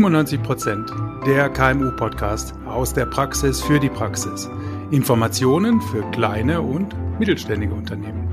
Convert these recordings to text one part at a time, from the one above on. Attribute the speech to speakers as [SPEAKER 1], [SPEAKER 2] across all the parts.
[SPEAKER 1] 97%, der KMU-Podcast aus der Praxis für die Praxis. Informationen für kleine und mittelständige Unternehmen.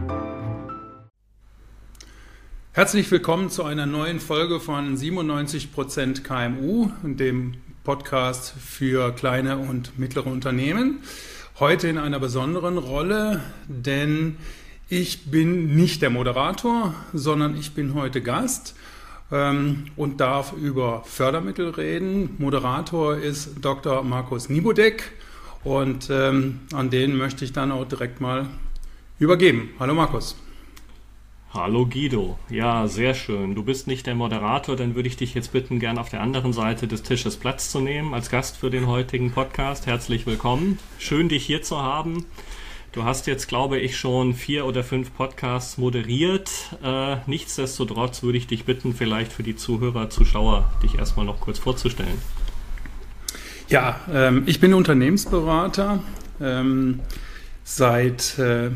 [SPEAKER 1] Herzlich willkommen zu einer neuen Folge von 97% KMU, dem Podcast für kleine und mittlere Unternehmen. Heute in einer besonderen Rolle, denn ich bin nicht der Moderator, sondern ich bin heute Gast und darf über Fördermittel reden. Moderator ist Dr. Markus Niebodek und an den möchte ich dann auch direkt mal übergeben. Hallo Markus.
[SPEAKER 2] Hallo Guido. Ja, sehr schön. Du bist nicht der Moderator, dann würde ich dich jetzt bitten, gern auf der anderen Seite des Tisches Platz zu nehmen als Gast für den heutigen Podcast. Herzlich willkommen. Schön, dich hier zu haben. Du hast jetzt, glaube ich, schon 4 oder 5 Podcasts moderiert. Nichtsdestotrotz würde ich dich bitten, vielleicht für die Zuhörer, Zuschauer, dich erstmal noch kurz vorzustellen.
[SPEAKER 1] Ja, ich bin Unternehmensberater seit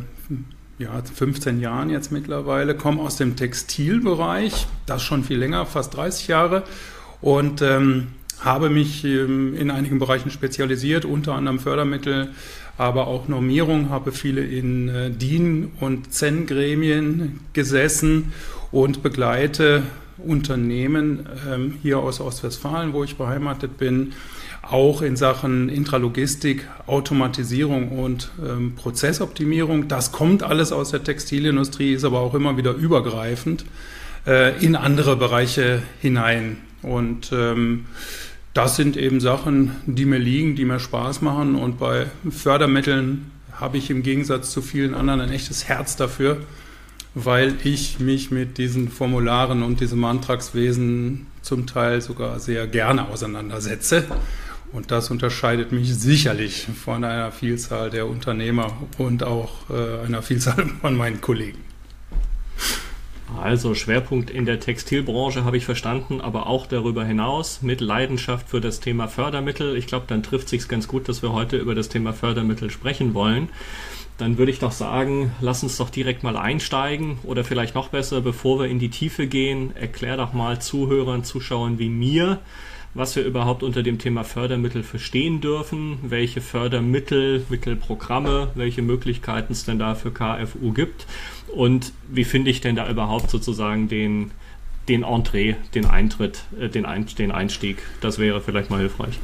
[SPEAKER 1] 15 Jahren jetzt mittlerweile, komme aus dem Textilbereich, das schon viel länger, fast 30 Jahre und habe mich in einigen Bereichen spezialisiert, unter anderem Fördermittel, aber auch Normierung, habe viele in DIN- und CEN-Gremien gesessen und begleite Unternehmen hier aus Ostwestfalen, wo ich beheimatet bin, auch in Sachen Intralogistik, Automatisierung und Prozessoptimierung. Das kommt alles aus der Textilindustrie, ist aber auch immer wieder übergreifend in andere Bereiche hinein. Und das sind eben Sachen, die mir liegen, die mir Spaß machen. Und bei Fördermitteln habe ich im Gegensatz zu vielen anderen ein echtes Herz dafür, weil ich mich mit diesen Formularen und diesem Antragswesen zum Teil sogar sehr gerne auseinandersetze. Und das unterscheidet mich sicherlich von einer Vielzahl der Unternehmer und auch einer Vielzahl von meinen Kollegen.
[SPEAKER 2] Also Schwerpunkt in der Textilbranche habe ich verstanden, aber auch darüber hinaus mit Leidenschaft für das Thema Fördermittel. Ich glaube, dann trifft es sich ganz gut, dass wir heute über das Thema Fördermittel sprechen wollen. Dann würde ich doch sagen, lass uns doch direkt mal einsteigen oder vielleicht noch besser, bevor wir in die Tiefe gehen, erklär doch mal Zuhörern, Zuschauern wie mir, was wir überhaupt unter dem Thema Fördermittel verstehen dürfen, welche Fördermittel, Mittelprogramme, welche Möglichkeiten es denn da für KFU gibt und wie finde ich denn da überhaupt sozusagen den Entree, den Eintritt, den Einstieg. Das wäre vielleicht mal hilfreich.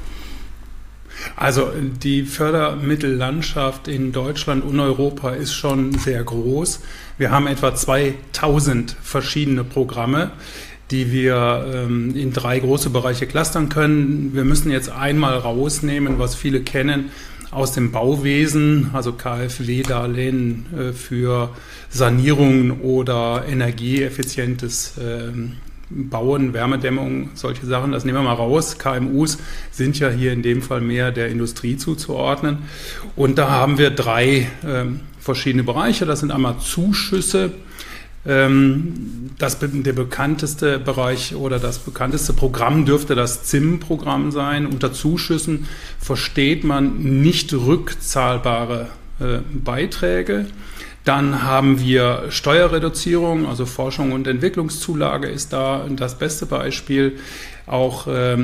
[SPEAKER 1] Also die Fördermittellandschaft in Deutschland und Europa ist schon sehr groß. Wir haben etwa 2000 verschiedene Programme, die wir in 3 große Bereiche clustern können. Wir müssen jetzt einmal rausnehmen, was viele kennen aus dem Bauwesen, also KfW-Darlehen für Sanierungen oder energieeffizientes Bauen, Wärmedämmung, solche Sachen, das nehmen wir mal raus. KMUs sind ja hier in dem Fall mehr der Industrie zuzuordnen. Und da haben wir 3 verschiedene Bereiche. Das sind einmal Zuschüsse. Der bekannteste Bereich oder das bekannteste Programm dürfte das ZIM-Programm sein. Unter Zuschüssen versteht man nicht rückzahlbare Beiträge. Dann haben wir Steuerreduzierung, also Forschung und Entwicklungszulage ist da das beste Beispiel. Auch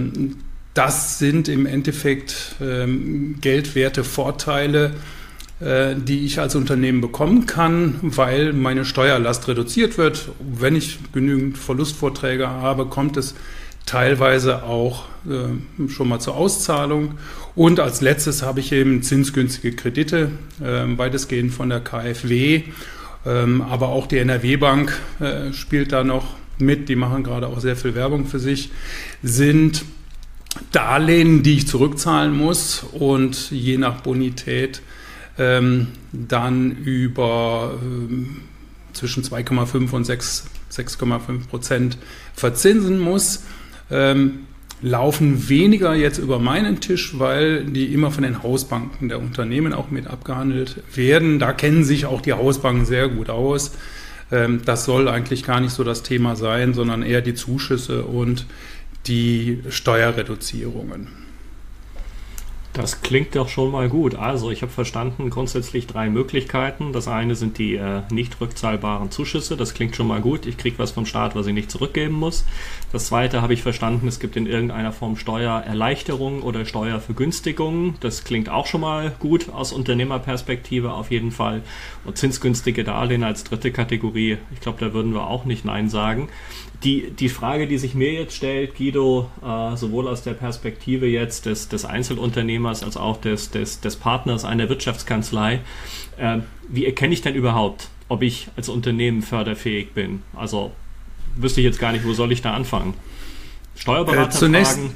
[SPEAKER 1] das sind im Endeffekt geldwerte Vorteile, die ich als Unternehmen bekommen kann, weil meine Steuerlast reduziert wird. Wenn ich genügend Verlustvorträge habe, kommt es teilweise auch schon mal zur Auszahlung. Und als letztes habe ich eben zinsgünstige Kredite, weitestgehend von der KfW, aber auch die NRW-Bank spielt da noch mit, die machen gerade auch sehr viel Werbung für sich, sind Darlehen, die ich zurückzahlen muss und je nach Bonität dann über zwischen 2,5 und 6,5% verzinsen muss. Laufen weniger jetzt über meinen Tisch, weil die immer von den Hausbanken der Unternehmen auch mit abgehandelt werden. Da kennen sich auch die Hausbanken sehr gut aus. Das soll eigentlich gar nicht so das Thema sein, sondern eher die Zuschüsse und die Steuerreduzierungen.
[SPEAKER 2] Das klingt doch schon mal gut. Also ich habe verstanden, grundsätzlich 3 Möglichkeiten. Das eine sind die nicht rückzahlbaren Zuschüsse. Das klingt schon mal gut. Ich kriege was vom Staat, was ich nicht zurückgeben muss. Das zweite habe ich verstanden, es gibt in irgendeiner Form Steuererleichterungen oder Steuervergünstigungen. Das klingt auch schon mal gut aus Unternehmerperspektive auf jeden Fall. Und zinsgünstige Darlehen als dritte Kategorie. Ich glaube, da würden wir auch nicht Nein sagen. Die Frage, die sich mir jetzt stellt, Guido, sowohl aus der Perspektive jetzt des Einzelunternehmers als auch des Partners einer Wirtschaftskanzlei, wie erkenne ich denn überhaupt, ob ich als Unternehmen förderfähig bin? Also wüsste ich jetzt gar nicht, wo soll ich da anfangen? Steuerberater fragen?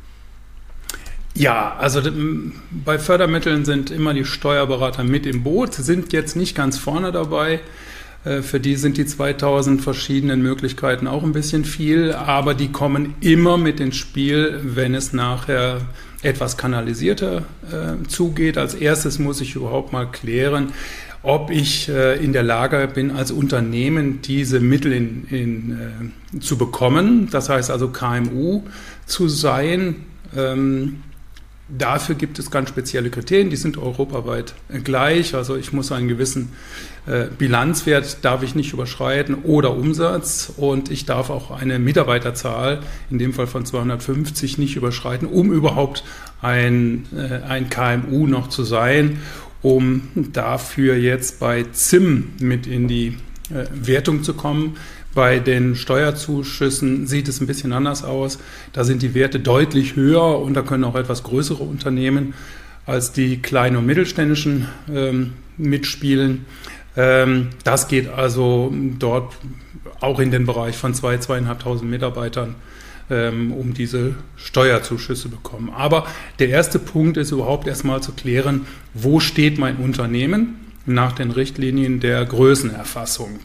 [SPEAKER 1] Ja, also bei Fördermitteln sind immer die Steuerberater mit im Boot, sind jetzt nicht ganz vorne dabei. Für die sind die 2000 verschiedenen Möglichkeiten auch ein bisschen viel, aber die kommen immer mit ins Spiel, wenn es nachher etwas kanalisierter zugeht. Als erstes muss ich überhaupt mal klären, ob ich in der Lage bin, als Unternehmen diese Mittel zu bekommen. Das heißt also KMU zu sein. Dafür gibt es ganz spezielle Kriterien, die sind europaweit gleich. Also ich muss einen gewissen Bilanzwert darf ich nicht überschreiten oder Umsatz, und ich darf auch eine Mitarbeiterzahl, in dem Fall von 250, nicht überschreiten, um überhaupt ein KMU noch zu sein, um dafür jetzt bei ZIM mit in die Wertung zu kommen. Bei den Steuerzuschüssen sieht es ein bisschen anders aus. Da sind die Werte deutlich höher und da können auch etwas größere Unternehmen als die kleinen und mittelständischen mitspielen. Das geht also dort auch in den Bereich von 2.500 Mitarbeitern, um diese Steuerzuschüsse bekommen. Aber der erste Punkt ist überhaupt erstmal zu klären, wo steht mein Unternehmen nach den Richtlinien der Größenerfassung.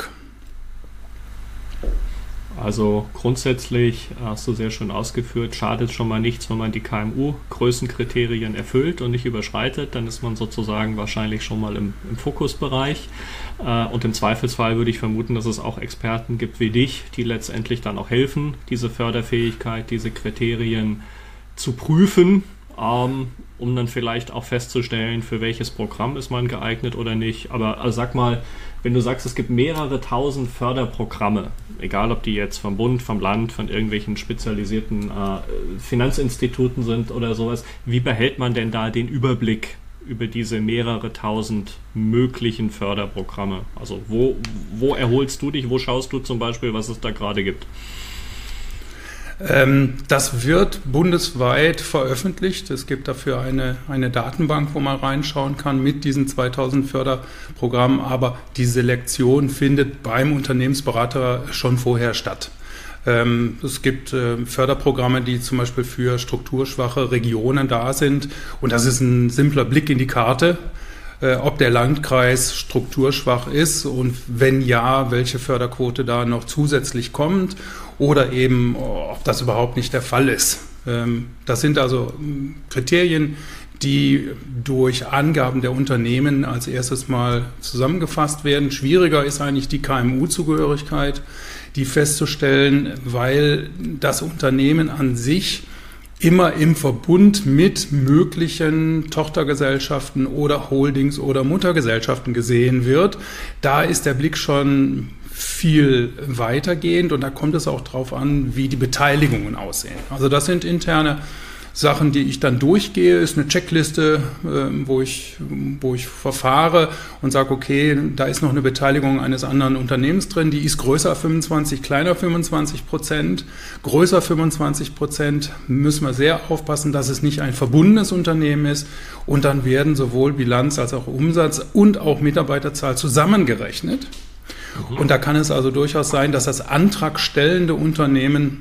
[SPEAKER 2] Also grundsätzlich, hast du sehr schön ausgeführt, schadet schon mal nichts, wenn man die KMU-Größenkriterien erfüllt und nicht überschreitet, dann ist man sozusagen wahrscheinlich schon mal im Fokusbereich. Und im Zweifelsfall würde ich vermuten, dass es auch Experten gibt wie dich, die letztendlich dann auch helfen, diese Förderfähigkeit, diese Kriterien zu prüfen, um dann vielleicht auch festzustellen, für welches Programm ist man geeignet oder nicht. Aber also sag mal, wenn du sagst, es gibt mehrere tausend Förderprogramme, egal ob die jetzt vom Bund, vom Land, von irgendwelchen spezialisierten Finanzinstituten sind oder sowas, wie behält man denn da den Überblick über diese mehrere tausend möglichen Förderprogramme? Also wo erholst du dich, wo schaust du zum Beispiel, was es da gerade gibt?
[SPEAKER 1] Das wird bundesweit veröffentlicht. Es gibt dafür eine Datenbank, wo man reinschauen kann mit diesen 2000 Förderprogrammen. Aber die Selektion findet beim Unternehmensberater schon vorher statt. Es gibt Förderprogramme, die zum Beispiel für strukturschwache Regionen da sind. Und das ist ein simpler Blick in die Karte, ob der Landkreis strukturschwach ist und wenn ja, welche Förderquote da noch zusätzlich kommt oder eben, ob das überhaupt nicht der Fall ist. Das sind also Kriterien, die durch Angaben der Unternehmen als erstes mal zusammengefasst werden. Schwieriger ist eigentlich die KMU-Zugehörigkeit, die festzustellen, weil das Unternehmen an sich immer im Verbund mit möglichen Tochtergesellschaften oder Holdings oder Muttergesellschaften gesehen wird. Da ist der Blick schon viel weitergehend und da kommt es auch drauf an, wie die Beteiligungen aussehen. Also das sind interne Sachen, die ich dann durchgehe, ist eine Checkliste, wo ich verfahre und sage, okay, da ist noch eine Beteiligung eines anderen Unternehmens drin, die ist größer 25, kleiner 25%. Größer 25% müssen wir sehr aufpassen, dass es nicht ein verbundenes Unternehmen ist und dann werden sowohl Bilanz als auch Umsatz und auch Mitarbeiterzahl zusammengerechnet. Und da kann es also durchaus sein, dass das antragstellende Unternehmen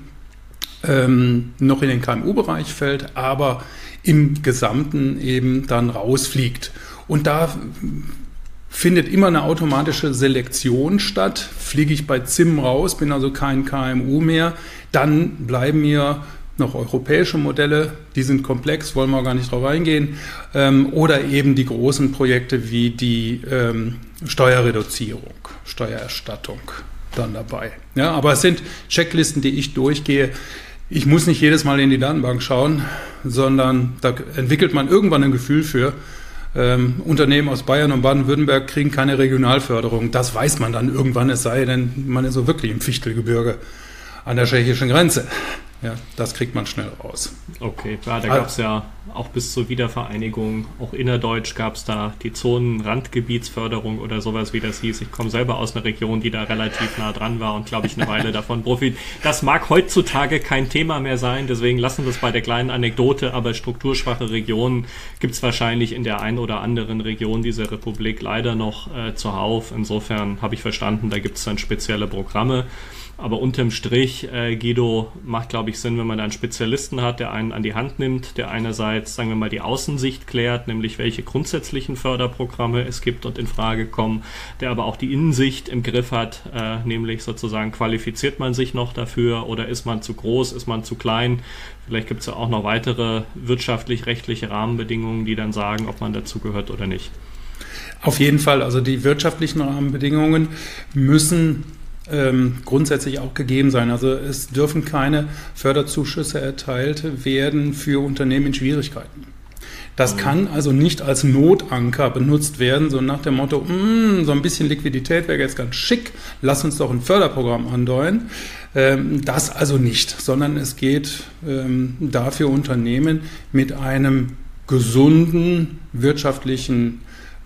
[SPEAKER 1] noch in den KMU-Bereich fällt, aber im Gesamten eben dann rausfliegt. Und da findet immer eine automatische Selektion statt. Fliege ich bei ZIM raus, bin also kein KMU mehr, dann bleiben mir noch europäische Modelle, die sind komplex, wollen wir gar nicht drauf eingehen, oder eben die großen Projekte wie die Steuerreduzierung, Steuererstattung dann dabei. Ja, aber es sind Checklisten, die ich durchgehe. Ich muss nicht jedes Mal in die Datenbank schauen, sondern da entwickelt man irgendwann ein Gefühl für. Unternehmen aus Bayern und Baden-Württemberg kriegen keine Regionalförderung. Das weiß man dann irgendwann, es sei denn, man ist so wirklich im Fichtelgebirge an der tschechischen Grenze. Ja, das kriegt man schnell raus.
[SPEAKER 2] Okay, ja, da gab es ja auch bis zur Wiedervereinigung, auch innerdeutsch gab es da die Zonen-Randgebietsförderung oder sowas, wie das hieß. Ich komme selber aus einer Region, die da relativ nah dran war und, glaube ich, eine Weile davon profitiert. Das mag heutzutage kein Thema mehr sein, deswegen lassen wir es bei der kleinen Anekdote, aber strukturschwache Regionen gibt es wahrscheinlich in der einen oder anderen Region dieser Republik leider noch zuhauf. Insofern habe ich verstanden, da gibt es dann spezielle Programme. Aber unterm Strich, Guido, macht, glaube ich, Sinn, wenn man da einen Spezialisten hat, der einen an die Hand nimmt, der einerseits, sagen wir mal, die Außensicht klärt, nämlich welche grundsätzlichen Förderprogramme es gibt und in Frage kommen, der aber auch die Innensicht im Griff hat, nämlich sozusagen qualifiziert man sich noch dafür oder ist man zu groß, ist man zu klein. Vielleicht gibt es ja auch noch weitere wirtschaftlich-rechtliche Rahmenbedingungen, die dann sagen, ob man dazu gehört oder nicht.
[SPEAKER 1] Auf jeden Fall, also die wirtschaftlichen Rahmenbedingungen müssen grundsätzlich auch gegeben sein. Also es dürfen keine Förderzuschüsse erteilt werden für Unternehmen in Schwierigkeiten. Das kann also nicht als Notanker benutzt werden, so nach dem Motto, so ein bisschen Liquidität wäre jetzt ganz schick, lass uns doch ein Förderprogramm andeuern. Das also nicht, sondern es geht dafür Unternehmen mit einer gesunden wirtschaftlichen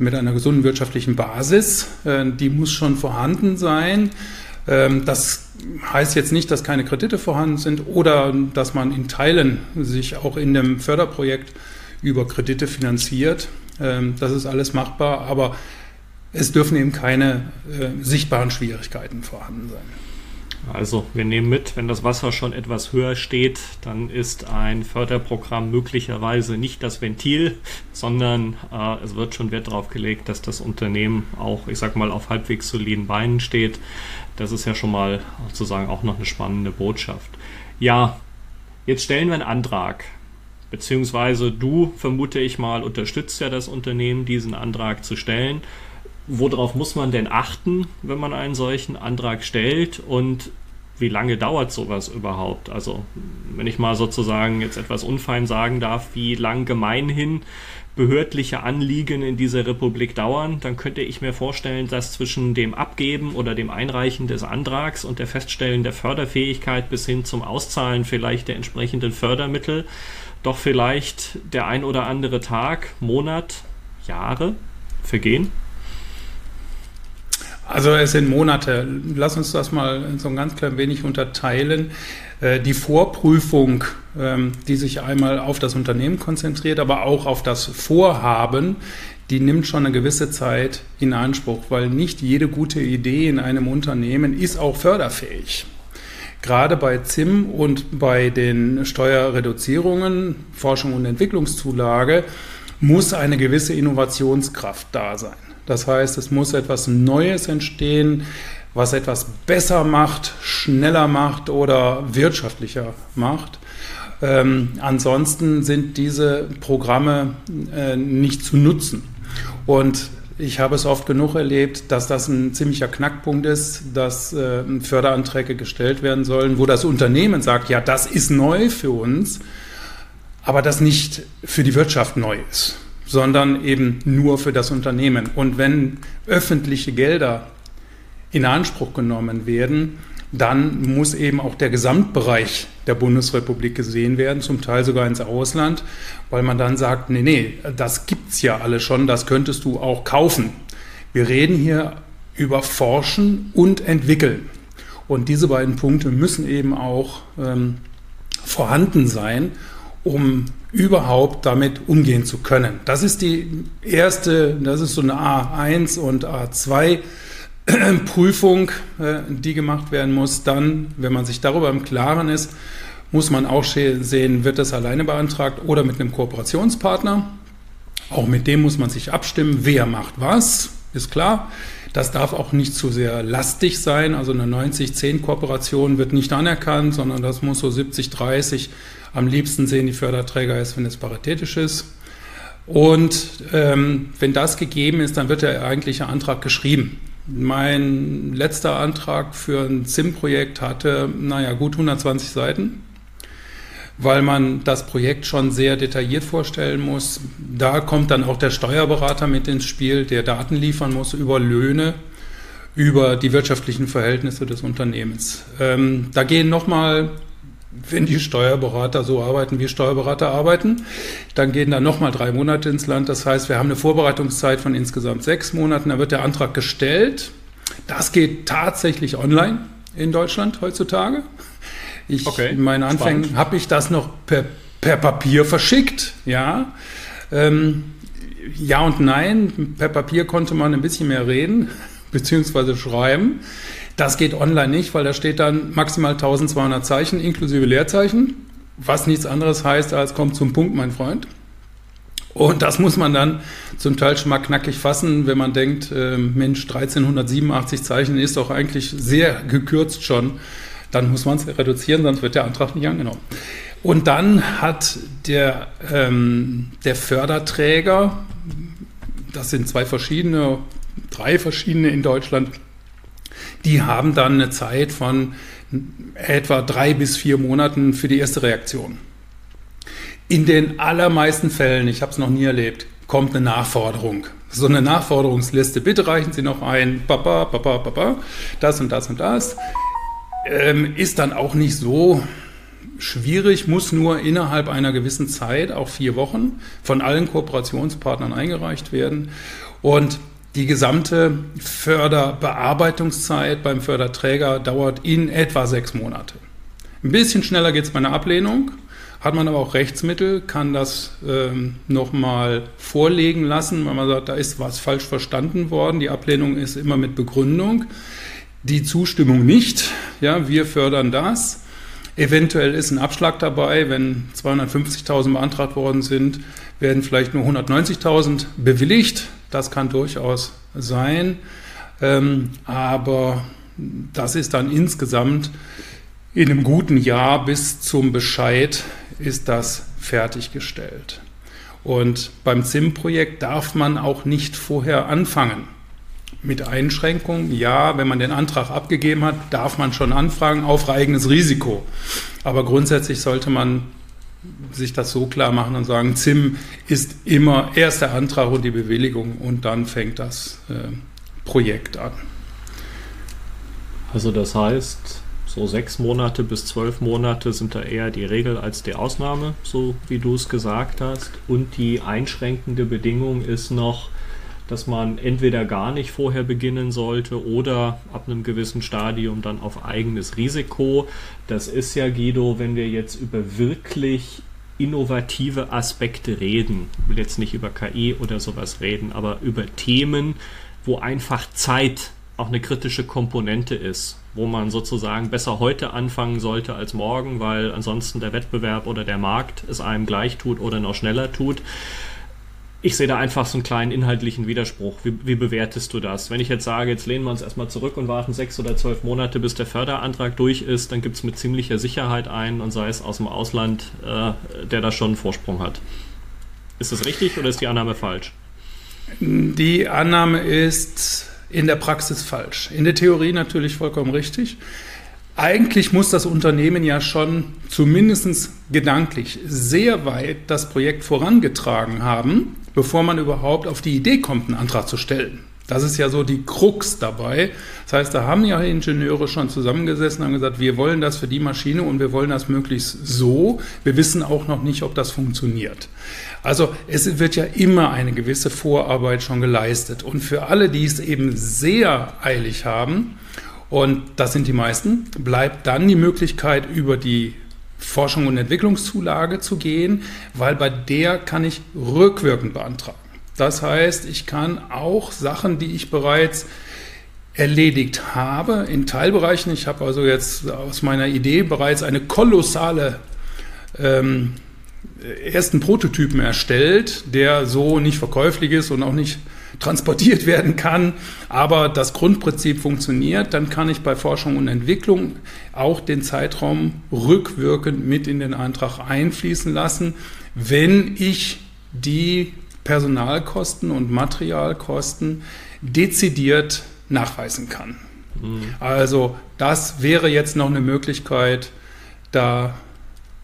[SPEAKER 1] Basis. Die muss schon vorhanden sein. Das heißt jetzt nicht, dass keine Kredite vorhanden sind oder dass man in Teilen sich auch in dem Förderprojekt über Kredite finanziert. Das ist alles machbar, aber es dürfen eben keine sichtbaren Schwierigkeiten vorhanden sein.
[SPEAKER 2] Also wir nehmen mit, wenn das Wasser schon etwas höher steht, dann ist ein Förderprogramm möglicherweise nicht das Ventil, sondern es wird schon Wert darauf gelegt, dass das Unternehmen auch, ich sag mal, auf halbwegs soliden Beinen steht. Das ist ja schon mal sozusagen auch noch eine spannende Botschaft. Ja, jetzt stellen wir einen Antrag, beziehungsweise du, vermute ich mal, unterstützt ja das Unternehmen, diesen Antrag zu stellen. Worauf muss man denn achten, wenn man einen solchen Antrag stellt und wie lange dauert sowas überhaupt? Also wenn ich mal sozusagen jetzt etwas unfein sagen darf, wie lang gemeinhin behördliche Anliegen in dieser Republik dauern, dann könnte ich mir vorstellen, dass zwischen dem Abgeben oder dem Einreichen des Antrags und der Feststellen der Förderfähigkeit bis hin zum Auszahlen vielleicht der entsprechenden Fördermittel doch vielleicht der ein oder andere Tag, Monat, Jahre vergehen.
[SPEAKER 1] Also es sind Monate. Lass uns das mal so ein ganz klein wenig unterteilen. Die Vorprüfung, die sich einmal auf das Unternehmen konzentriert, aber auch auf das Vorhaben, die nimmt schon eine gewisse Zeit in Anspruch, weil nicht jede gute Idee in einem Unternehmen ist auch förderfähig. Gerade bei ZIM und bei den Steuerreduzierungen, Forschung und Entwicklungszulage, muss eine gewisse Innovationskraft da sein. Das heißt, es muss etwas Neues entstehen, was etwas besser macht, schneller macht oder wirtschaftlicher macht. Ansonsten sind diese Programme nicht zu nutzen. Und ich habe es oft genug erlebt, dass das ein ziemlicher Knackpunkt ist, dass Förderanträge gestellt werden sollen, wo das Unternehmen sagt, ja, das ist neu für uns, aber das nicht für die Wirtschaft neu ist, sondern eben nur für das Unternehmen. Und wenn öffentliche Gelder in Anspruch genommen werden, dann muss eben auch der Gesamtbereich der Bundesrepublik gesehen werden, zum Teil sogar ins Ausland, weil man dann sagt, nee, das gibt's ja alle schon, das könntest du auch kaufen. Wir reden hier über Forschen und Entwickeln. Und diese beiden Punkte müssen eben auch vorhanden sein, um überhaupt damit umgehen zu können. Das ist die erste, das ist so eine A1 und A2 Prüfung, die gemacht werden muss. Dann, wenn man sich darüber im Klaren ist, muss man auch sehen, wird das alleine beantragt oder mit einem Kooperationspartner. Auch mit dem muss man sich abstimmen, wer macht was, ist klar. Das darf auch nicht zu sehr lastig sein, also eine 90-10-Kooperation wird nicht anerkannt, sondern das muss so 70-30. Am liebsten sehen die Förderträger es, wenn es paritätisch ist. Und wenn das gegeben ist, dann wird der eigentliche Antrag geschrieben. Mein letzter Antrag für ein ZIM-Projekt hatte, gut 120 Seiten. weil man das Projekt schon sehr detailliert vorstellen muss. Da kommt dann auch der Steuerberater mit ins Spiel, der Daten liefern muss über Löhne, über die wirtschaftlichen Verhältnisse des Unternehmens. Da gehen nochmal, wenn die Steuerberater so arbeiten, wie Steuerberater arbeiten, dann gehen da nochmal 3 Monate ins Land. Das heißt, wir haben eine Vorbereitungszeit von insgesamt 6 Monaten. Da wird der Antrag gestellt. Das geht tatsächlich online in Deutschland heutzutage. In meinen Anfängen habe ich das noch per Papier verschickt. Ja. Ja und nein. Per Papier konnte man ein bisschen mehr reden beziehungsweise schreiben. Das geht online nicht, weil da steht dann maximal 1200 Zeichen inklusive Leerzeichen, was nichts anderes heißt als kommt zum Punkt, mein Freund. Und das muss man dann zum Teil schon mal knackig fassen, wenn man denkt, Mensch, 1387 Zeichen ist doch eigentlich sehr gekürzt schon. Dann muss man es reduzieren, sonst wird der Antrag nicht angenommen. Und dann hat der Förderträger, das sind 3 verschiedene in Deutschland, die haben dann eine Zeit von etwa 3 bis 4 Monaten für die erste Reaktion. In den allermeisten Fällen, ich habe es noch nie erlebt, kommt eine Nachforderung. So eine Nachforderungsliste. Bitte reichen Sie noch ein, das und das und das. Ist dann auch nicht so schwierig, muss nur innerhalb einer gewissen Zeit, auch 4 Wochen, von allen Kooperationspartnern eingereicht werden. Und die gesamte Förderbearbeitungszeit beim Förderträger dauert in etwa 6 Monate. Ein bisschen schneller geht es bei einer Ablehnung, hat man aber auch Rechtsmittel, kann das nochmal vorlegen lassen, weil man sagt, da ist was falsch verstanden worden. Die Ablehnung ist immer mit Begründung, die Zustimmung nicht. Ja, wir fördern das. Eventuell ist ein Abschlag dabei, wenn 250.000 beantragt worden sind, werden vielleicht nur 190.000 bewilligt. Das kann durchaus sein, aber das ist dann insgesamt in einem guten Jahr bis zum Bescheid ist das fertiggestellt. Und beim ZIM-Projekt darf man auch nicht vorher anfangen. Mit Einschränkungen, ja, wenn man den Antrag abgegeben hat, darf man schon anfragen auf eigenes Risiko. Aber grundsätzlich sollte man sich das so klar machen und sagen, ZIM ist immer erst der Antrag und die Bewilligung und dann fängt das Projekt an.
[SPEAKER 2] Also das heißt, so 6 Monate bis 12 Monate sind da eher die Regel als die Ausnahme, so wie du es gesagt hast. Und die einschränkende Bedingung ist noch, dass man entweder gar nicht vorher beginnen sollte oder ab einem gewissen Stadium dann auf eigenes Risiko. Das ist ja, Guido, wenn wir jetzt über wirklich innovative Aspekte reden, ich will jetzt nicht über KI oder sowas reden, aber über Themen, wo einfach Zeit auch eine kritische Komponente ist, wo man sozusagen besser heute anfangen sollte als morgen, weil ansonsten der Wettbewerb oder der Markt es einem gleich tut oder noch schneller tut. Ich sehe da einfach so einen kleinen inhaltlichen Widerspruch. Wie bewertest du das? Wenn ich jetzt sage, jetzt lehnen wir uns erstmal zurück und warten 6 oder 12 Monate, bis der Förderantrag durch ist, dann gibt es mit ziemlicher Sicherheit einen, und sei es aus dem Ausland, der da schon einen Vorsprung hat. Ist das richtig oder ist die Annahme falsch?
[SPEAKER 1] Die Annahme ist in der Praxis falsch. In der Theorie natürlich vollkommen richtig. Eigentlich muss das Unternehmen ja schon zumindest gedanklich sehr weit das Projekt vorangetragen haben, bevor man überhaupt auf die Idee kommt, einen Antrag zu stellen. Das ist ja so die Krux dabei. Das heißt, da haben ja Ingenieure schon zusammengesessen und haben gesagt, wir wollen das für die Maschine und wir wollen das möglichst so. Wir wissen auch noch nicht, ob das funktioniert. Also es wird ja immer eine gewisse Vorarbeit schon geleistet. Und für alle, die es eben sehr eilig haben, und das sind die meisten, bleibt dann die Möglichkeit, über die Forschung und Entwicklungszulage zu gehen, weil bei der kann ich rückwirkend beantragen. Das heißt, ich kann auch Sachen, die ich bereits erledigt habe, in Teilbereichen, ich habe also jetzt aus meiner Idee bereits eine kolossale ersten Prototypen erstellt, der so nicht verkäuflich ist und auch nicht transportiert werden kann, aber das Grundprinzip funktioniert, dann kann ich bei Forschung und Entwicklung auch den Zeitraum rückwirkend mit in den Antrag einfließen lassen, wenn ich die Personalkosten und Materialkosten dezidiert nachweisen kann. Also das wäre jetzt noch eine Möglichkeit, da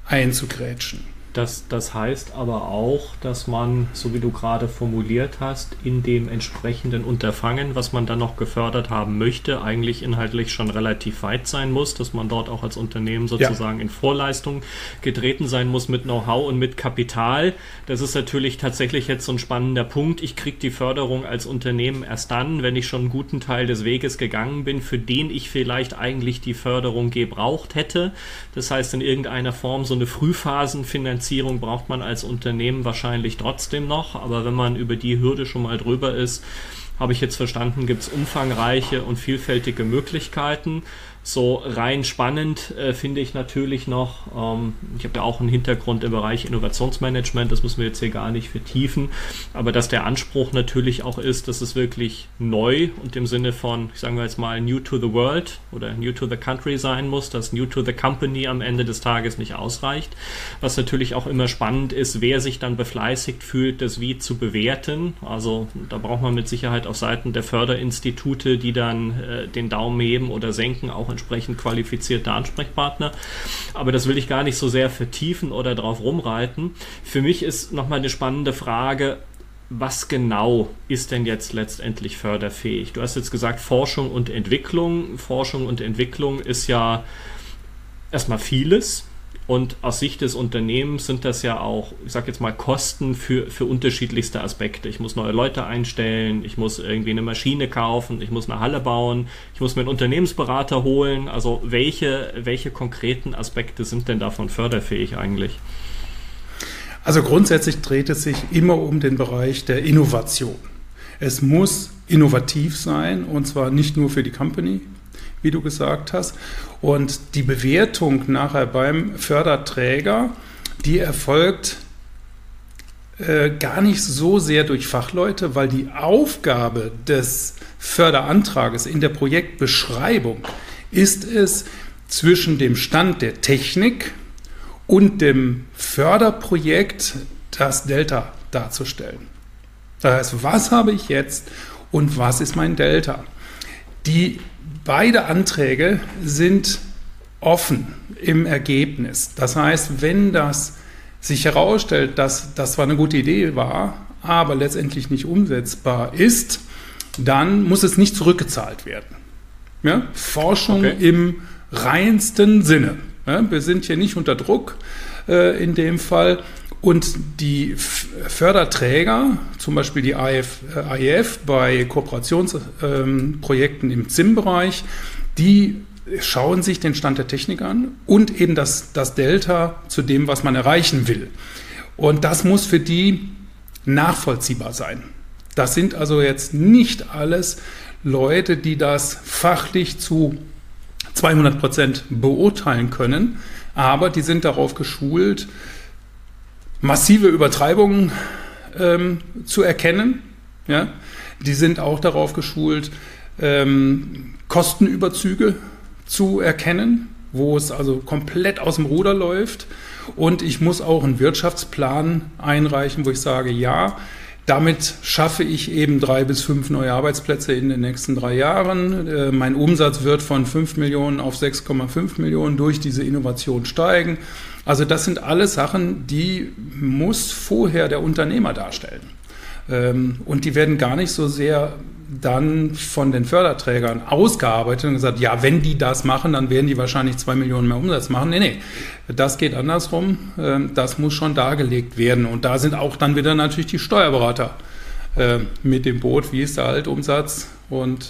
[SPEAKER 1] einzugrätschen.
[SPEAKER 2] Das heißt aber auch, dass man, so wie du gerade formuliert hast, in dem entsprechenden Unterfangen, was man dann noch gefördert haben möchte, eigentlich inhaltlich schon relativ weit sein muss, dass man dort auch als Unternehmen sozusagen in Vorleistung getreten sein muss mit Know-how und mit Kapital. Das ist natürlich tatsächlich jetzt so ein spannender Punkt. Ich kriege die Förderung als Unternehmen erst dann, wenn ich schon einen guten Teil des Weges gegangen bin, für den ich vielleicht eigentlich die Förderung gebraucht hätte. Das heißt, in irgendeiner Form so eine Frühphasenfinanzierung braucht man als Unternehmen wahrscheinlich trotzdem noch, aber wenn man über die Hürde schon mal drüber ist, habe ich jetzt verstanden, gibt es umfangreiche und vielfältige Möglichkeiten. So rein spannend finde ich natürlich noch, ich habe ja auch einen Hintergrund im Bereich Innovationsmanagement, das müssen wir jetzt hier gar nicht vertiefen, aber dass der Anspruch natürlich auch ist, dass es wirklich neu und im Sinne von, ich sage jetzt mal, new to the world oder new to the country sein muss, dass new to the company am Ende des Tages nicht ausreicht. Was natürlich auch immer spannend ist, wer sich dann befleißigt fühlt, das wie zu bewerten. Also da braucht man mit Sicherheit auf Seiten der Förderinstitute, die dann den Daumen heben oder senken, auch entsprechend qualifizierte Ansprechpartner. Aber das will ich gar nicht so sehr vertiefen oder drauf rumreiten. Für mich ist nochmal eine spannende Frage, was genau ist denn jetzt letztendlich förderfähig? Du hast jetzt gesagt Forschung und Entwicklung. Forschung und Entwicklung ist ja erstmal vieles. Und aus Sicht des Unternehmens sind das ja auch, ich sage jetzt mal, Kosten für unterschiedlichste Aspekte. Ich muss neue Leute einstellen, ich muss irgendwie eine Maschine kaufen, ich muss eine Halle bauen, ich muss mir einen Unternehmensberater holen. Also welche konkreten Aspekte sind denn davon förderfähig eigentlich?
[SPEAKER 1] Also grundsätzlich dreht es sich immer um den Bereich der Innovation. Es muss innovativ sein und zwar nicht nur für die Company, wie du gesagt hast. Und die Bewertung nachher beim Förderträger, die erfolgt gar nicht so sehr durch Fachleute, weil die Aufgabe des Förderantrages in der Projektbeschreibung ist es, zwischen dem Stand der Technik und dem Förderprojekt das Delta darzustellen. Das heißt, was habe ich jetzt und was ist mein Delta? Beide Anträge sind offen im Ergebnis. Das heißt, wenn das sich herausstellt, dass das zwar eine gute Idee war, aber letztendlich nicht umsetzbar ist, dann muss es nicht zurückgezahlt werden. Ja? Forschung im reinsten Sinne. Ja? Wir sind hier nicht unter Druck in dem Fall. Und die Förderträger, zum Beispiel die AIF bei Kooperationsprojekten im ZIM-Bereich, die schauen sich den Stand der Technik an und eben das Delta zu dem, was man erreichen will. Und das muss für die nachvollziehbar sein. Das sind also jetzt nicht alles Leute, die das fachlich zu 200% beurteilen können, aber die sind darauf geschult, massive Übertreibungen zu erkennen. Ja? Die sind auch darauf geschult, Kostenüberzüge zu erkennen, wo es also komplett aus dem Ruder läuft. Und ich muss auch einen Wirtschaftsplan einreichen, wo ich sage, ja, damit schaffe ich eben 3 bis 5 neue Arbeitsplätze in den nächsten 3 Jahren. Mein Umsatz wird von 5 Millionen auf 6,5 Millionen durch diese Innovation steigen. Also das sind alles Sachen, die muss vorher der Unternehmer darstellen. Und die werden gar nicht so sehr dann von den Förderträgern ausgearbeitet und gesagt, ja, wenn die das machen, dann werden die wahrscheinlich 2 Millionen mehr Umsatz machen. Nee, das geht andersrum. Das muss schon dargelegt werden. Und da sind auch dann wieder natürlich die Steuerberater mit dem Boot. Wie ist der Altumsatz und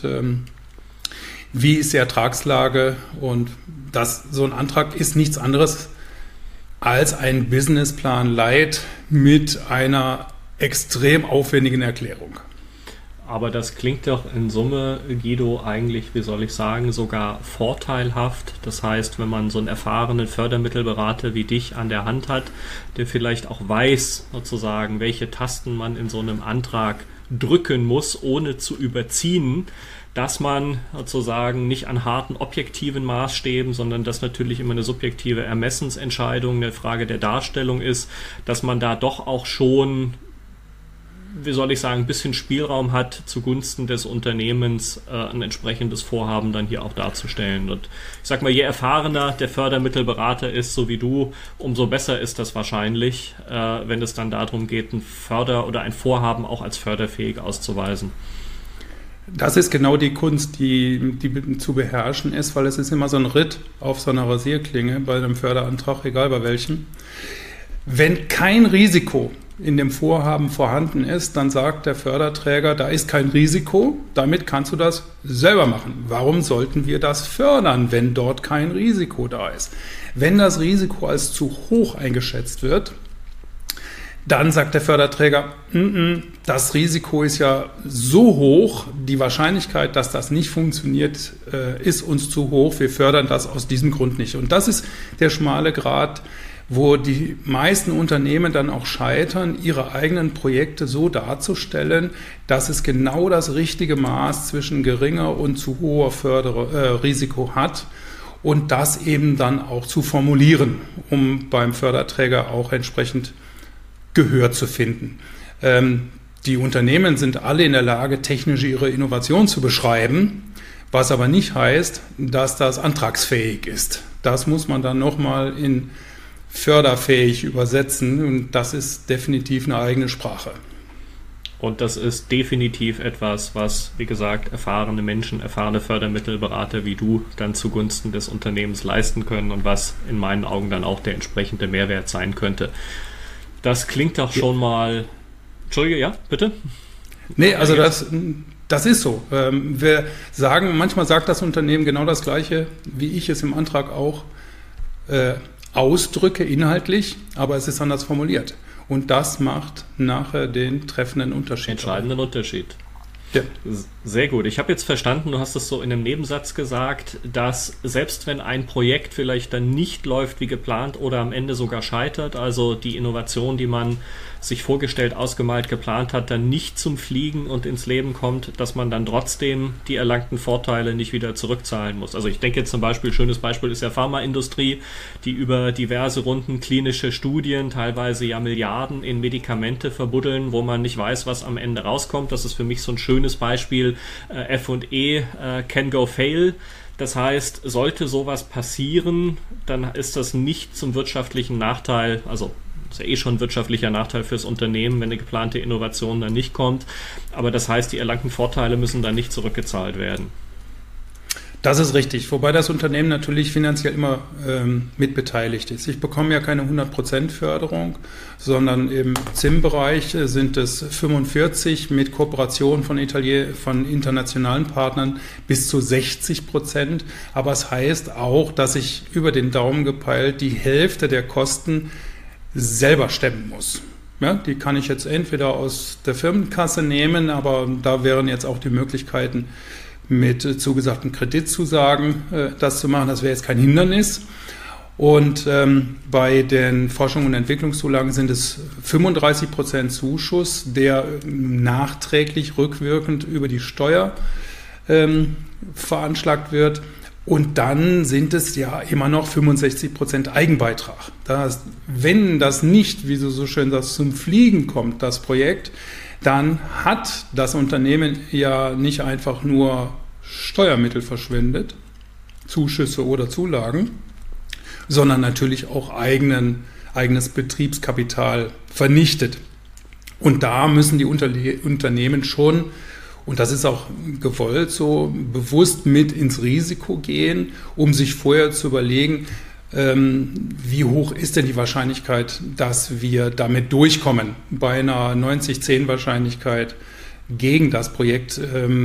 [SPEAKER 1] wie ist die Ertragslage? Und so ein Antrag ist nichts anderes als ein Businessplan Light mit einer extrem aufwendigen Erklärung.
[SPEAKER 2] Aber das klingt doch in Summe, Guido, eigentlich, wie soll ich sagen, sogar vorteilhaft. Das heißt, wenn man so einen erfahrenen Fördermittelberater wie dich an der Hand hat, der vielleicht auch weiß, sozusagen, welche Tasten man in so einem Antrag drücken muss, ohne zu überziehen, dass man sozusagen nicht an harten objektiven Maßstäben, sondern dass natürlich immer eine subjektive Ermessensentscheidung, eine Frage der Darstellung ist, dass man da doch auch schon wie soll ich sagen, ein bisschen Spielraum hat, zugunsten des Unternehmens ein entsprechendes Vorhaben dann hier auch darzustellen. Und ich sag mal, je erfahrener der Fördermittelberater ist, so wie du, umso besser ist das wahrscheinlich, wenn es dann darum geht, ein ein Vorhaben auch als förderfähig auszuweisen.
[SPEAKER 1] Das ist genau die Kunst, die zu beherrschen ist, weil es ist immer so ein Ritt auf so einer Rasierklinge bei einem Förderantrag, egal bei welchem. Wenn kein Risiko in dem Vorhaben vorhanden ist, dann sagt der Förderträger, da ist kein Risiko, damit kannst du das selber machen. Warum sollten wir das fördern, wenn dort kein Risiko da ist? Wenn das Risiko als zu hoch eingeschätzt wird, dann sagt der Förderträger, das Risiko ist ja so hoch, die Wahrscheinlichkeit, dass das nicht funktioniert, ist uns zu hoch, wir fördern das aus diesem Grund nicht. Und das ist der schmale Grat, wo die meisten Unternehmen dann auch scheitern, ihre eigenen Projekte so darzustellen, dass es genau das richtige Maß zwischen geringer und zu hoher Risiko hat und das eben dann auch zu formulieren, um beim Förderträger auch entsprechend Gehör zu finden. Die Unternehmen sind alle in der Lage, technisch ihre Innovation zu beschreiben, was aber nicht heißt, dass das antragsfähig ist. Das muss man dann nochmal in förderfähig übersetzen und das ist definitiv eine eigene Sprache.
[SPEAKER 2] Und das ist definitiv etwas, was, wie gesagt, erfahrene Menschen, erfahrene Fördermittelberater wie du dann zugunsten des Unternehmens leisten können und was in meinen Augen dann auch der entsprechende Mehrwert sein könnte. Das klingt doch schon mal... Entschuldige, ja, bitte?
[SPEAKER 1] Nee, also das ist so. Manchmal sagt das Unternehmen genau das Gleiche, wie ich es im Antrag auch ausdrücke inhaltlich, aber es ist anders formuliert. Und das macht nachher den treffenden Unterschied.
[SPEAKER 2] Entscheidenden Unterschied.
[SPEAKER 1] Ja.
[SPEAKER 2] Sehr gut. Ich habe jetzt verstanden, du hast es so in einem Nebensatz gesagt, dass selbst wenn ein Projekt vielleicht dann nicht läuft wie geplant oder am Ende sogar scheitert, also die Innovation, die man sich vorgestellt, ausgemalt, geplant hat, dann nicht zum Fliegen und ins Leben kommt, dass man dann trotzdem die erlangten Vorteile nicht wieder zurückzahlen muss. Also ich denke jetzt zum Beispiel, schönes Beispiel ist ja Pharmaindustrie, die über diverse Runden klinische Studien, teilweise ja Milliarden in Medikamente verbuddeln, wo man nicht weiß, was am Ende rauskommt. Das ist für mich so ein schönes Beispiel, F&E, can go fail. Das heißt, sollte sowas passieren, dann ist das nicht zum wirtschaftlichen Nachteil, also ist ja schon ein wirtschaftlicher Nachteil fürs Unternehmen, wenn eine geplante Innovation dann nicht kommt. Aber das heißt, die erlangten Vorteile müssen dann nicht zurückgezahlt werden.
[SPEAKER 1] Das ist richtig, wobei das Unternehmen natürlich finanziell immer mitbeteiligt ist. Ich bekomme ja keine 100% Förderung, sondern im ZIM-Bereich sind es 45 mit Kooperation von internationalen Partnern bis zu 60%. Aber es heißt auch, dass ich über den Daumen gepeilt die Hälfte der Kosten selber stemmen muss. Ja, die kann ich jetzt entweder aus der Firmenkasse nehmen, aber da wären jetzt auch die Möglichkeiten, mit zugesagten Kreditzusagen das zu machen. Das wäre jetzt kein Hindernis. Und bei den Forschung- und Entwicklungszulagen sind es 35% Zuschuss, der nachträglich rückwirkend über die Steuer veranschlagt wird. Und dann sind es ja immer noch 65% Eigenbeitrag. Wenn das nicht, wie du so schön sagst, zum Fliegen kommt, das Projekt, dann hat das Unternehmen ja nicht einfach nur Steuermittel verschwendet, Zuschüsse oder Zulagen, sondern natürlich auch eigenes Betriebskapital vernichtet. Und da müssen die Unternehmen schon, und das ist auch gewollt, so bewusst mit ins Risiko gehen, um sich vorher zu überlegen, wie hoch ist denn die Wahrscheinlichkeit, dass wir damit durchkommen. Bei einer 90-10 Wahrscheinlichkeit gegen das Projekt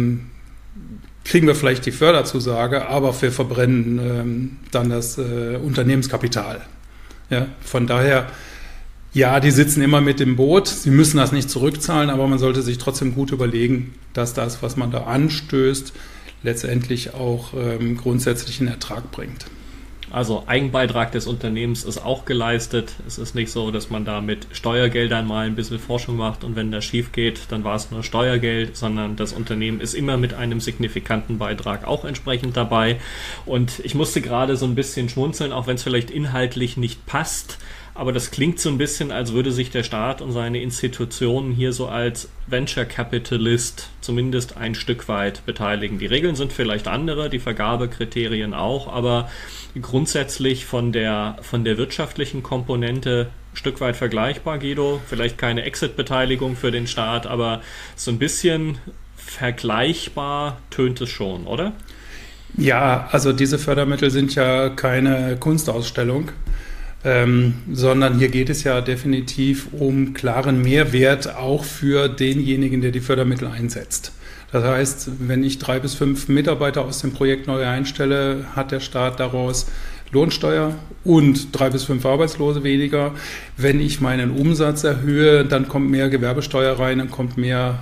[SPEAKER 1] kriegen wir vielleicht die Förderzusage, aber wir verbrennen dann das Unternehmenskapital. Ja, von daher, ja, die sitzen immer mit im Boot. Sie müssen das nicht zurückzahlen, aber man sollte sich trotzdem gut überlegen, dass das, was man da anstößt, letztendlich auch grundsätzlichen Ertrag bringt.
[SPEAKER 2] Also Eigenbeitrag des Unternehmens ist auch geleistet. Es ist nicht so, dass man da mit Steuergeldern mal ein bisschen Forschung macht und wenn das schief geht, dann war es nur Steuergeld, sondern das Unternehmen ist immer mit einem signifikanten Beitrag auch entsprechend dabei. Und ich musste gerade so ein bisschen schmunzeln, auch wenn es vielleicht inhaltlich nicht passt. aber das klingt so ein bisschen, als würde sich der Staat und seine Institutionen hier so als Venture Capitalist zumindest ein Stück weit beteiligen. Die Regeln sind vielleicht andere, die Vergabekriterien auch, aber grundsätzlich von der wirtschaftlichen Komponente ein Stück weit vergleichbar, Guido. Vielleicht keine Exit-Beteiligung für den Staat, aber so ein bisschen vergleichbar tönt es schon, oder?
[SPEAKER 1] Ja, also diese Fördermittel sind ja keine Kunstausstellung, sondern hier geht es ja definitiv um klaren Mehrwert auch für denjenigen, der die Fördermittel einsetzt. Das heißt, wenn ich 3 bis 5 Mitarbeiter aus dem Projekt neu einstelle, hat der Staat daraus Lohnsteuer und 3 bis 5 Arbeitslose weniger. Wenn ich meinen Umsatz erhöhe, dann kommt mehr Gewerbesteuer rein, dann kommt mehr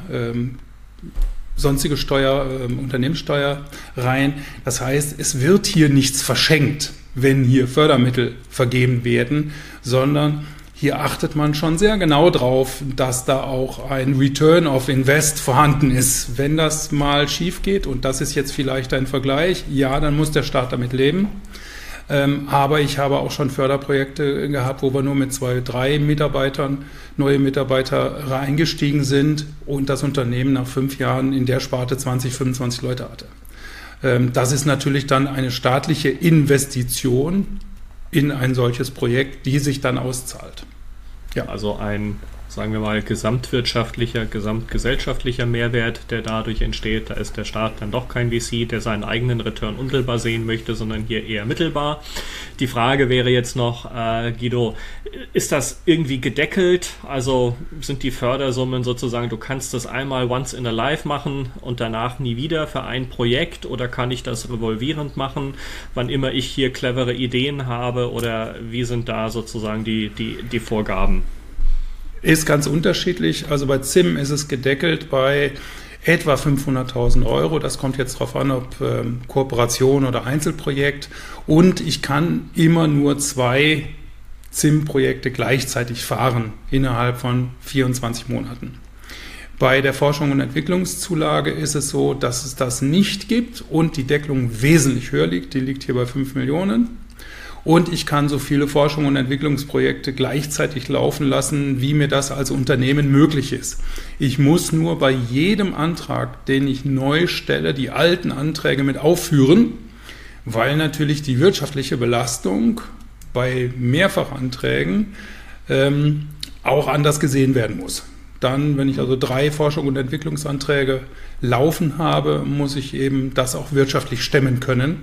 [SPEAKER 1] sonstige Steuer, Unternehmenssteuer rein. Das heißt, es wird hier nichts verschenkt, wenn hier Fördermittel vergeben werden, sondern hier achtet man schon sehr genau drauf, dass da auch ein Return of Invest vorhanden ist. Wenn das mal schief geht, und das ist jetzt vielleicht ein Vergleich, ja, dann muss der Staat damit leben. Aber ich habe auch schon Förderprojekte gehabt, wo wir nur mit 2, 3 Mitarbeitern, neue Mitarbeiter eingestiegen sind und das Unternehmen nach 5 Jahren in der Sparte 20, 25 Leute hatte. Das ist natürlich dann eine staatliche Investition in ein solches Projekt, die sich dann auszahlt.
[SPEAKER 2] Ja. Also ein, sagen wir mal, gesamtwirtschaftlicher, gesamtgesellschaftlicher Mehrwert, der dadurch entsteht. Da ist der Staat dann doch kein VC, der seinen eigenen Return unmittelbar sehen möchte, sondern hier eher mittelbar. Die Frage wäre jetzt noch, Guido, ist das irgendwie gedeckelt? Also sind die Fördersummen sozusagen, du kannst das einmal once in a life machen und danach nie wieder für ein Projekt, oder kann ich das revolvierend machen, wann immer ich hier clevere Ideen habe, oder wie sind da sozusagen die Vorgaben?
[SPEAKER 1] Ist ganz unterschiedlich. Also bei ZIM ist es gedeckelt bei etwa 500.000 Euro. Das kommt jetzt darauf an, ob Kooperation oder Einzelprojekt. Und ich kann immer nur 2 ZIM-Projekte gleichzeitig fahren innerhalb von 24 Monaten. Bei der Forschung und Entwicklungszulage ist es so, dass es das nicht gibt und die Deckelung wesentlich höher liegt. Die liegt hier bei 5 Millionen. Und ich kann so viele Forschung- und Entwicklungsprojekte gleichzeitig laufen lassen, wie mir das als Unternehmen möglich ist. Ich muss nur bei jedem Antrag, den ich neu stelle, die alten Anträge mit aufführen, weil natürlich die wirtschaftliche Belastung bei Mehrfachanträgen auch anders gesehen werden muss. Dann, wenn ich also 3 Forschung- und Entwicklungsanträge laufen habe, muss ich eben das auch wirtschaftlich stemmen können.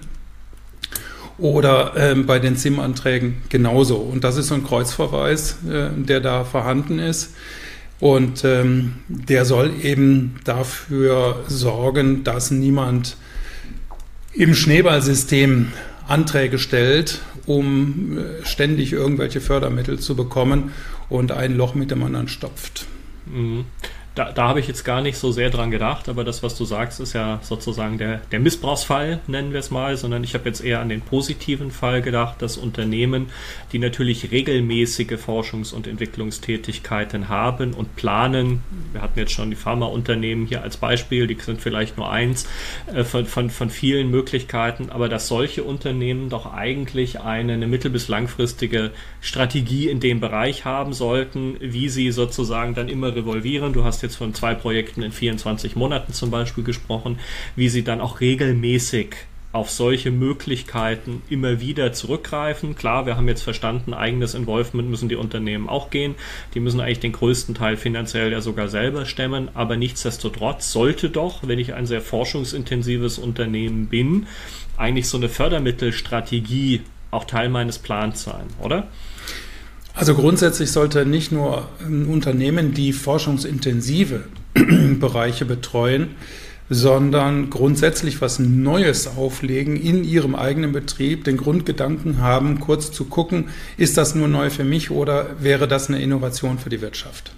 [SPEAKER 1] Oder bei den ZIM-Anträgen genauso. Und das ist so ein Kreuzverweis, der da vorhanden ist. Und der soll eben dafür sorgen, dass niemand im Schneeballsystem Anträge stellt, um ständig irgendwelche Fördermittel zu bekommen und ein Loch mit dem anderen stopft.
[SPEAKER 2] Mhm. Da habe ich jetzt gar nicht so sehr dran gedacht, aber das, was du sagst, ist ja sozusagen der Missbrauchsfall, nennen wir es mal, sondern ich habe jetzt eher an den positiven Fall gedacht, dass Unternehmen, die natürlich regelmäßige Forschungs- und Entwicklungstätigkeiten haben und planen, wir hatten jetzt schon die Pharmaunternehmen hier als Beispiel, die sind vielleicht nur eins von vielen Möglichkeiten, aber dass solche Unternehmen doch eigentlich eine mittel- bis langfristige Strategie in dem Bereich haben sollten, wie sie sozusagen dann immer revolvieren. Du hast jetzt von 2 Projekten in 24 Monaten zum Beispiel gesprochen, wie sie dann auch regelmäßig auf solche Möglichkeiten immer wieder zurückgreifen. Klar, wir haben jetzt verstanden, eigenes Involvement müssen die Unternehmen auch gehen. Die müssen eigentlich den größten Teil finanziell ja sogar selber stemmen, aber nichtsdestotrotz sollte doch, wenn ich ein sehr forschungsintensives Unternehmen bin, eigentlich so eine Fördermittelstrategie auch Teil meines Plans sein, oder?
[SPEAKER 1] Also grundsätzlich sollte nicht nur Unternehmen, die forschungsintensive Bereiche betreuen, sondern grundsätzlich was Neues auflegen in ihrem eigenen Betrieb, den Grundgedanken haben, kurz zu gucken, ist das nur neu für mich oder wäre das eine Innovation für die Wirtschaft?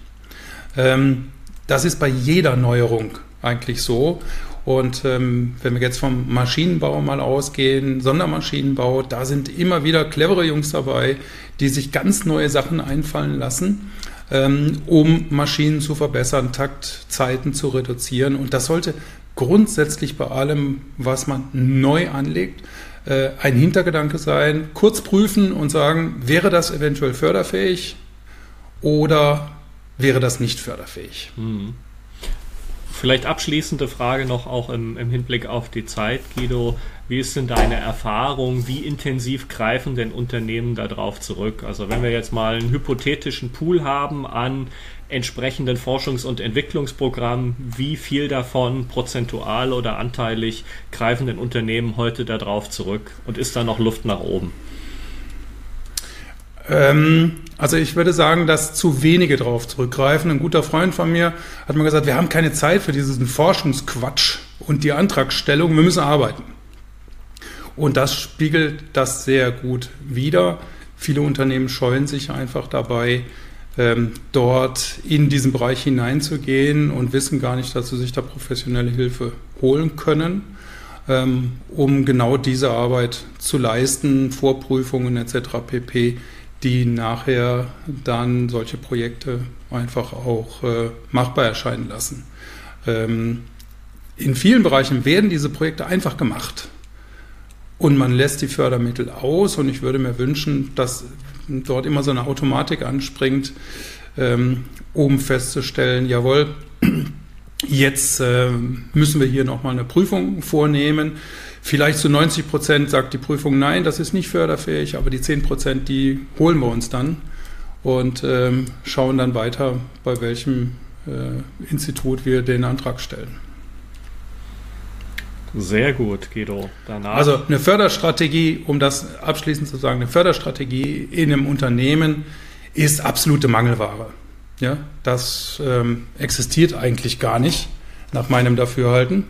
[SPEAKER 1] Das ist bei jeder Neuerung eigentlich so. Und wenn wir jetzt vom Maschinenbau mal ausgehen, Sondermaschinenbau, da sind immer wieder clevere Jungs dabei, die sich ganz neue Sachen einfallen lassen, um Maschinen zu verbessern, Taktzeiten zu reduzieren. Und das sollte grundsätzlich bei allem, was man neu anlegt, ein Hintergedanke sein, kurz prüfen und sagen, wäre das eventuell förderfähig oder wäre das nicht förderfähig?
[SPEAKER 2] Vielleicht abschließende Frage noch auch im Hinblick auf die Zeit, Guido. Wie ist denn deine Erfahrung? Wie intensiv greifen denn Unternehmen darauf zurück? Also wenn wir jetzt mal einen hypothetischen Pool haben an entsprechenden Forschungs- und Entwicklungsprogrammen, wie viel davon prozentual oder anteilig greifen denn Unternehmen heute darauf zurück? Und ist da noch Luft nach oben?
[SPEAKER 1] Also ich würde sagen, dass zu wenige darauf zurückgreifen. Ein guter Freund von mir hat mal gesagt, wir haben keine Zeit für diesen Forschungsquatsch und die Antragstellung, wir müssen arbeiten. Und das spiegelt das sehr gut wider. Viele Unternehmen scheuen sich einfach dabei, dort in diesen Bereich hineinzugehen und wissen gar nicht, dass sie sich da professionelle Hilfe holen können, um genau diese Arbeit zu leisten, Vorprüfungen etc. pp., die nachher dann solche Projekte einfach auch machbar erscheinen lassen. In vielen Bereichen werden diese Projekte einfach gemacht und man lässt die Fördermittel aus und ich würde mir wünschen, dass dort immer so eine Automatik anspringt, um festzustellen, jawohl, jetzt müssen wir hier nochmal eine Prüfung vornehmen. Vielleicht zu 90% sagt die Prüfung, nein, das ist nicht förderfähig, aber die 10%, die holen wir uns dann und schauen dann weiter, bei welchem Institut wir den Antrag stellen.
[SPEAKER 2] Sehr gut, Guido. Danach.
[SPEAKER 1] Also eine Förderstrategie, um das abschließend zu sagen, eine Förderstrategie in einem Unternehmen ist absolute Mangelware. Ja, das existiert eigentlich gar nicht, nach meinem Dafürhalten.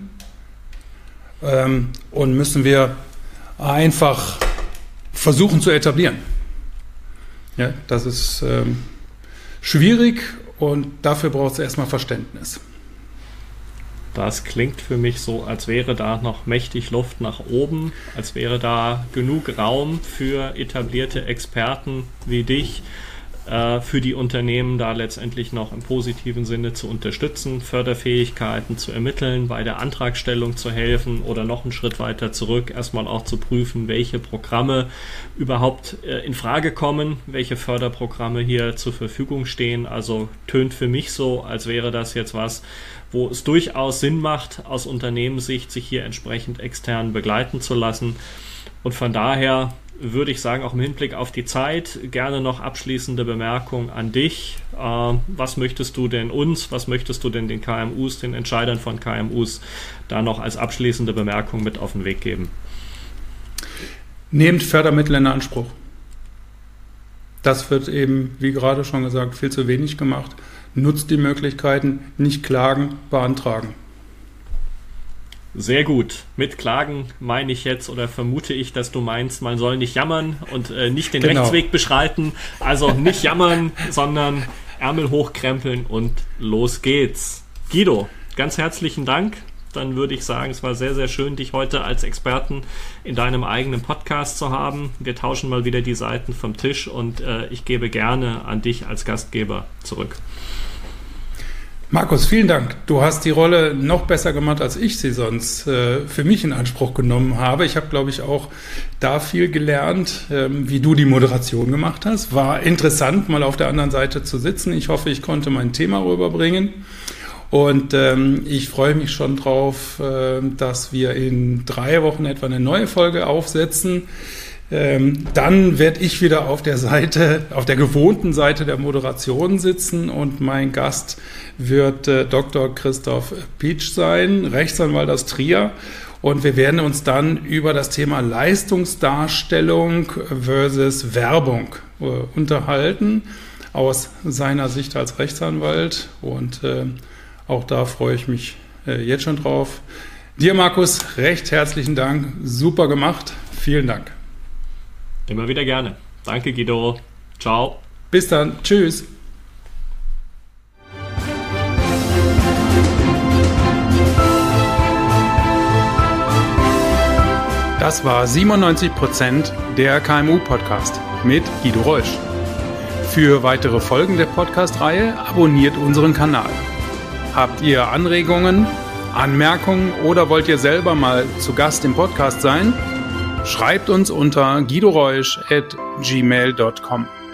[SPEAKER 1] Und müssen wir einfach versuchen zu etablieren. Ja, das ist schwierig und dafür braucht es erstmal Verständnis.
[SPEAKER 2] Das klingt für mich so, als wäre da noch mächtig Luft nach oben, als wäre da genug Raum für etablierte Experten wie dich, für die Unternehmen da letztendlich noch im positiven Sinne zu unterstützen, Förderfähigkeiten zu ermitteln, bei der Antragstellung zu helfen oder noch einen Schritt weiter zurück, erstmal auch zu prüfen, welche Programme überhaupt in Frage kommen, welche Förderprogramme hier zur Verfügung stehen. Also tönt für mich so, als wäre das jetzt was, wo es durchaus Sinn macht, aus Unternehmenssicht sich hier entsprechend extern begleiten zu lassen. Und von daher würde ich sagen, auch im Hinblick auf die Zeit, gerne noch abschließende Bemerkung an dich. Was möchtest du denn uns, was möchtest du denn den KMUs, den Entscheidern von KMUs da noch als abschließende Bemerkung mit auf den Weg geben?
[SPEAKER 1] Nehmt Fördermittel in Anspruch. Das wird eben, wie gerade schon gesagt, viel zu wenig gemacht. Nutzt die Möglichkeiten, nicht klagen, beantragen.
[SPEAKER 2] Sehr gut. Mit Klagen meine ich jetzt oder vermute ich, dass du meinst, man soll nicht jammern und nicht den Rechtsweg beschreiten. Also nicht jammern, sondern Ärmel hochkrempeln und los geht's. Guido, ganz herzlichen Dank. Dann würde ich sagen, es war sehr, sehr schön, dich heute als Experten in deinem eigenen Podcast zu haben. Wir tauschen mal wieder die Seiten vom Tisch und ich gebe gerne an dich als Gastgeber zurück.
[SPEAKER 1] Markus, vielen Dank. Du hast die Rolle noch besser gemacht, als ich sie sonst für mich in Anspruch genommen habe. Ich habe, glaube ich, auch da viel gelernt, wie du die Moderation gemacht hast. War interessant, mal auf der anderen Seite zu sitzen. Ich hoffe, ich konnte mein Thema rüberbringen. Und ich freue mich schon drauf, dass wir in 3 Wochen etwa eine neue Folge aufsetzen. Dann werde ich wieder auf der gewohnten Seite der Moderation sitzen und mein Gast wird Dr. Christoph Pietsch sein, Rechtsanwalt aus Trier. Und wir werden uns dann über das Thema Leistungsdarstellung versus Werbung unterhalten, aus seiner Sicht als Rechtsanwalt. Und auch da freue ich mich jetzt schon drauf. Dir, Markus, recht herzlichen Dank. Super gemacht. Vielen Dank.
[SPEAKER 2] Immer wieder gerne. Danke, Guido. Ciao.
[SPEAKER 1] Bis dann. Tschüss. Das war 97% der KMU-Podcast mit Guido Reusch. Für weitere Folgen der Podcast-Reihe abonniert unseren Kanal. Habt ihr Anregungen, Anmerkungen oder wollt ihr selber mal zu Gast im Podcast sein? schreibt uns unter guidoreusch@gmail.com.